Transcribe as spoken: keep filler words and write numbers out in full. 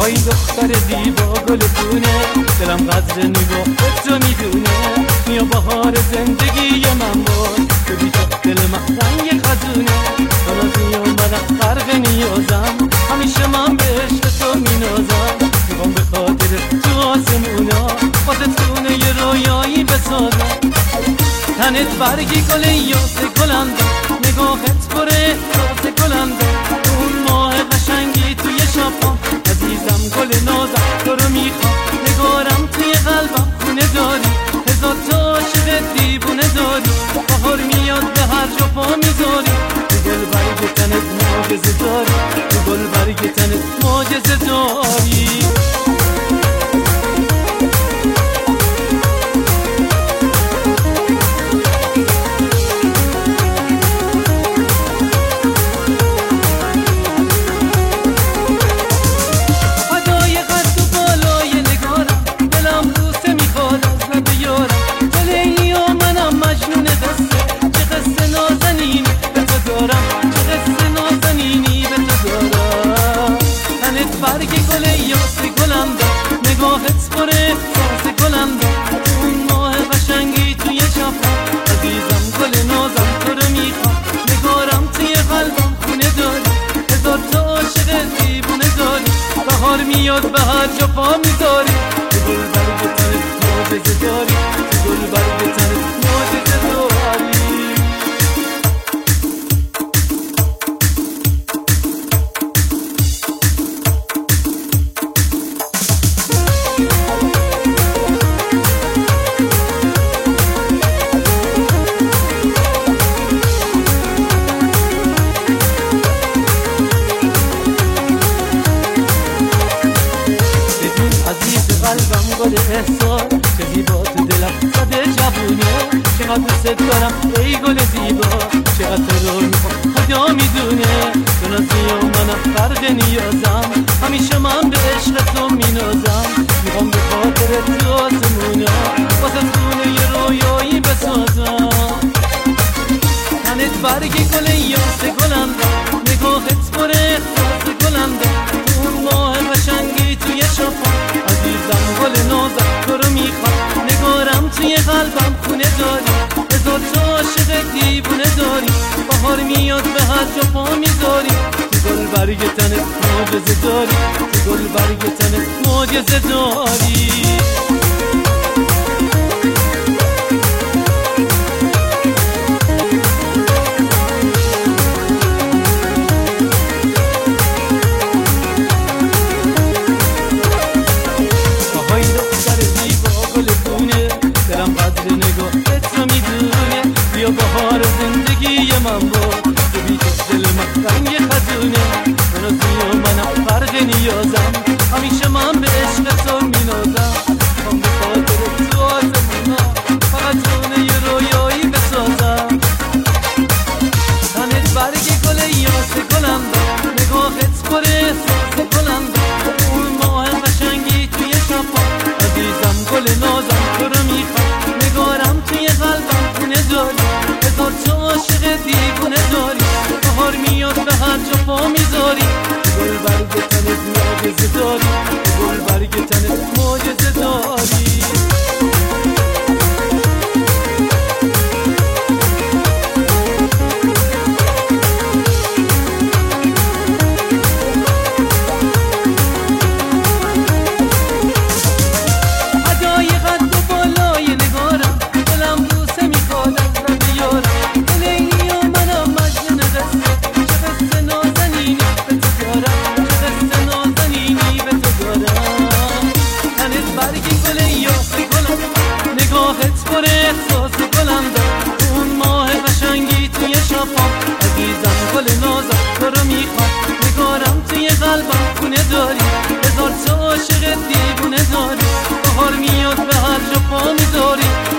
آهای دختر زیبا گلگونه، دلم قدر نگاهت رو میدونه. بیا بهار زندگی من باش، تو بی تو دل من رنگ خزونه. تو نازی و من غرق نیازم، همیشه من به عشق تو مینازم. میخوام به خاطر تو آسمونا واسه خونه یه رویایی بسازم. تنت برگی گل یاس گلنده، نگاهت پر احساس گلنده. اون ماه قشنگی توی شبام، عزیزم گل نازم تو رو میخوام. نگارم توی قلبم خونه داری، هزار تا عاشق دیوونه داری. بهار میاد به هر جا پا میذاری، تو گل برگ تنت معجزه داری، تو گل برگ تنت معجزه داری. برگ گل یاس گلنده، نگاهت پر احساس گلنده. اون ماه قشنگی توی شبام، عزیزم گل نازم تو رو میخوام. نگارم توی قلبم خونه داری، هزار تا عاشق دیوونه داری. بهار میاد به هر جا پا میذاری، تو گل برگ تنت معجزه داری، تو گل برگ تنت معجزه داری. قلبم گل احساس، چه زیبا تو دلم زده جوونه. چقدر دوست دارم ای گل زیبا، چقدر تو رو میخوام خدا میدونه. تو نازی و منم غرق نیازم، همیشه من به عشق تو مینازم. میخوام به خاطر تو آسمونا واسه خونه یه رویایی بسازم. تنت برگ گل یاس گلنده، نگاهت پر احساس گلنده. اون ماه قشنگی توی شبام، عزیزم گل نازم تو رو میخوام. نگارم توی قلبم خونه داری، هزار تا عاشق دیوونه داری. بهار میاد به هر جا پا میذاری، تو گل برگ تنت معجزه داری، تو گل برگ تنت معجزه داری. بیا بهار زندگی من باش، تو بی تو دل من رنگ خزونه. تو نازی و منم غرق نیازم، همیشه من به عشق تو مینازم. میخوام به خاطر تو آسمونا فقط خونه یه رویایی بسازم. تنت برگ گل یاس گلنده، نگاهت پر احساس گلنده. اون ماه قشنگی توی شبام، عزیزم گل نازم تو رو میخوام. نگارم توی قلبم خونه داری، هزار تا عاشق دیوونه داری. بهار میاد به هر جا پا میذاری، گل برگ تنت معجزه داری، گل برگ تنت معجزه داری. نگاهت پر احساس گلنده، اون ماه قشنگی توی شبام، عزیزم گل نازم تو رو میخوام. نگارم توی قلبم خونه داری، هزار تا عاشق دیوونه داری. بهار میاد به هر جا پا میذاری،